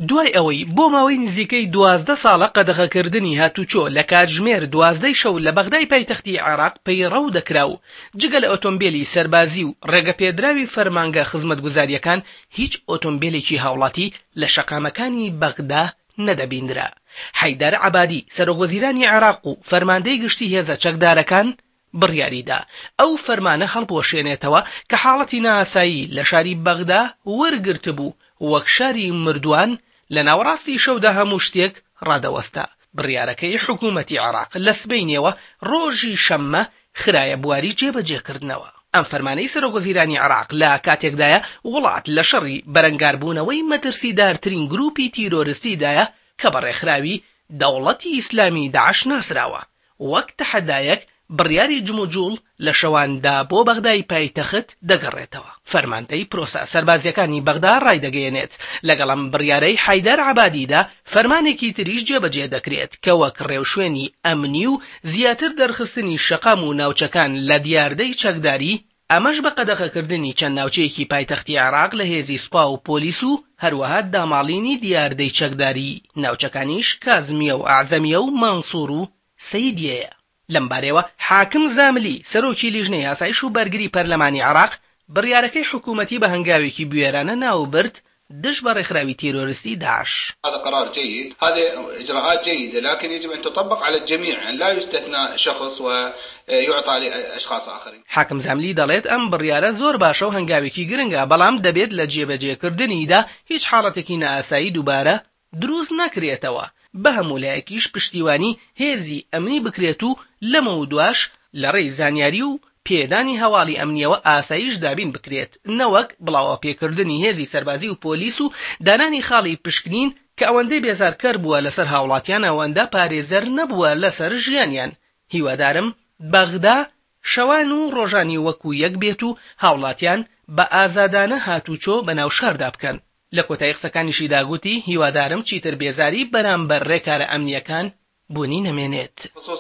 دوای ئەوەی بۆ ماوەی نزیکەی 12 ساڵە قەدەغەکردنی هاتوچۆ لە کاتژمێر 12 شەو لە بەغدای پایتەختی عێراق پەیڕەو دەکرا و جگە لە ئۆتۆمبیلی سەربازی و ڕێگەپێدراوی فەرمانگە خزمەتگوزاریەکان هیچ ئۆتۆمبیلێکی هاوڵاتی لە شەقامەکانی بەغدا نەدەبیندرا. حەیدەر عەبادی سەرۆکوەزیرانی عێراق و فەرماندەی گشتی هێزە چەکدارەکان بڕیاریدا ئەو فەرمانە هەڵبوەشێنێتەوە کە حاڵەتی نائاسایی لە شاری بەغدا وەرگرت بوو وەک شاری مردووان لە ناوەڕاستی شەودا هەموو شتێک ڕادەوەستا. بڕیارەکەی حکوومەتی عێراق لە سبەینێوە ڕۆژی شەممە خرایە بواری جێبەجێکردنەوە. ئەم فەرمانەی سەرۆکوەزیرانی عێراق لە کاتێکدایە وڵات لە شەڕی بەرەنگاربوونەوەی مەترسیدارترین گروپی تیرۆریستیدایە کە بەڕێکخراوی دەوڵەتی ئیسلامی داعش ناسراوە. وەک تەحەدایەک بڕیاری جموجوڵ لە شەواندا بۆ بەغدای پایتەخت دەگەڕێتەوە. فەرماندەی پرۆسە سەربازیەکانی بەغدا ڕایدەگەیەنێت. لەگەڵم بڕیارەی حەیدەر عەبادیدا فەرمانێکی تریش جێبەجێ دەکرێت کە وەک ڕێوشوێنی ئەمنی و زیاتر دەرخستنی شەقام و ناوچەکان لە دیاردەی چەکداری، ئەمەش بە قەدەغەکردنی چەند ناوچەیەکی پایتەختی عێراق لە هێزی سوپا و پۆلیس و هەروەها داماڵینی دیاردەی چەکداری ناوچەکانیش کازمیە و ئاعزەمیە و مانسوور و سەیدیەیە. لەم بارەوە حاکم زاملی سەرۆکی لیژنەی یاسایش و بەرگری پەرلەمانی عێراق بڕیارەکەی حکوومەتی بە هەنگاوێکی بوێرانە ناوبرد دش بەڕێکخراوی تيرورستي داعش. هذا قرار جيد، هذه إجراءات جيدة، لكن يجب أن تطبق على الجميع، أن لا يستثنى شخص ويعطى لأشخاص آخرين. حاکم زاملی دەڵێت ئەم بڕیارە زۆر باشە و هەنگاوێکی گرنگە، بەڵام دەبێت لە جێبەجێکردنیدا هیچ حاڵەتێکی نائاسایی دووبارە دروست نەکرێتەوە. بە هەموو لایەکیش پشتیوانی هێزی ئەمنی بکرێت و لەمە و دواش لە ڕێی زانیاری و پێدانی هەواڵی ئەمنیەوە ئاسایش دابین بکرێت، نەوەک بڵاوە پێکردنی هێزی سەربازی و پۆلیس و دانانی خاڵی پشکنین کە ئەوەندەی بێزارکەر بووە لەسەر هاوڵاتیان ئەوەندە پارێزەر نەبووە لەسەر ژیانیان. هیوادارم بەغدا شەوان و ڕۆژانی وەکو یەک بێت و هاوڵاتیان بە ئازادانە هاتوچۆ بەناو شاردا بکەن. لە کۆتایی قسەکانیشی داگوتی هیوادارم چیتر بێزاری بەرامبەر ڕێکارە ئەمنیەکان بۆنی نەمێنێت.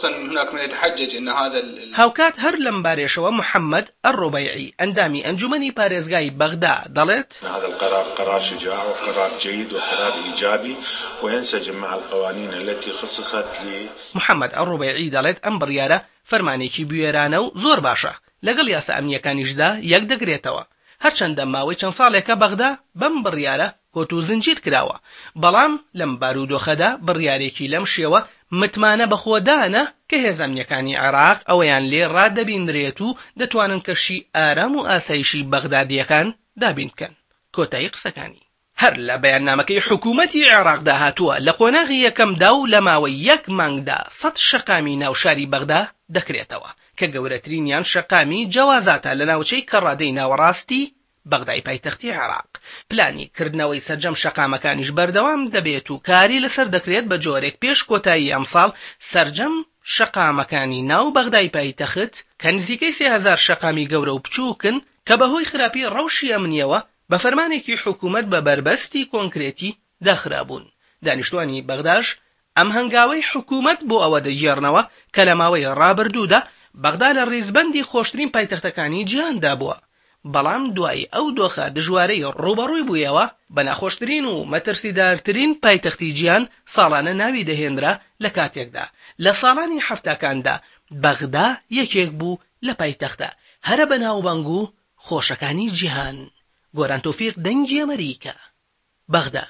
هاوکات هەر لەم بارێشەوە محەممەد الربيعي ئەندامی ئەنجومەنی پارێزگای بەغدا دەڵێت هذا القرار قرار شجاع وقرار جيد وقرار إيجابي وينسجم مع القوانين التي خصصت محەممەد الربيعي دەڵێت ئەم بڕیارە فەرمانێکی بوێرانە و زۆر باشە، لەگەڵ یاسا ئەمنیەکانیشدا یەک دەگرێتەوە. هەرچەندە ماوەی چەند ساڵێکە بەغدا بەم بڕیارە کۆت و زنجیر کراوە، بەڵام لەم بارودۆخەدا بڕیارێکی لەم شێوە متمانە بەخۆدانە کە هێزەمنیەکانی عێراق ئەوەیان لێ ڕادەبیندرێت و دەتوانن کەشی ئارام و ئاسایشی بەغدادیەکان دابین بکەن. کۆتایی قسەکانی هەر لە بەیاننامەکەی حکوومەتی عێراقدا هاتووە لە قۆناغی یەکەمدا و لە ماوەی یەک مانگدا 100 شەقامی ناوشاری بەغدا دەکرێتەوە کە گەورەترینیان شەقامی جەوازاتە لە ناوچەی کەڕادەی ناوەڕاستی بەغدای پایتەختی عێراق. پلانی کردنەوەی سەرجەم شەقامەکانیش بەردەوام دەبێت و کاری لەسەر دەکرێت بە جۆرێک پێش کۆتایی ئەمساڵ سەرجەم شەقامەکانی ناو بەغدای پایتەخت کە نزیکەی 3000 شەقامی گەورە و بچووکن کە بەهۆی خراپی ڕەوشی ئەمنیەوە بە فەرمانێکی حکوومەت بە بربەستی کۆنکرێتی داخرابوون. دانیشتوانی بەغداش ئەم هەنگاوەی حکوومەت بۆ ئەوە دەگێڕنەوە کە لە ماوەی ڕابردوودا بەغدا لە ڕیزبەندی خۆشترین پایتەختەکانی جیهاندا بووە، بەڵام دوای ئەو دۆخە دژوارەی ڕوبەڕووی بوویەوە بە ناخۆشترین و مەترسیدارترین پایتەختی جیهان ساڵانە ناوی دەهێنرا. لە کاتێکدا لە ساڵانی حەفتەکاندا بەغدا یەکێک بوو لە پایتەختە هەرە بەناوبانگ و خۆشەکانی جیهان. گۆران تۆفیق دەنگی ئەمەریکا، بەغدا.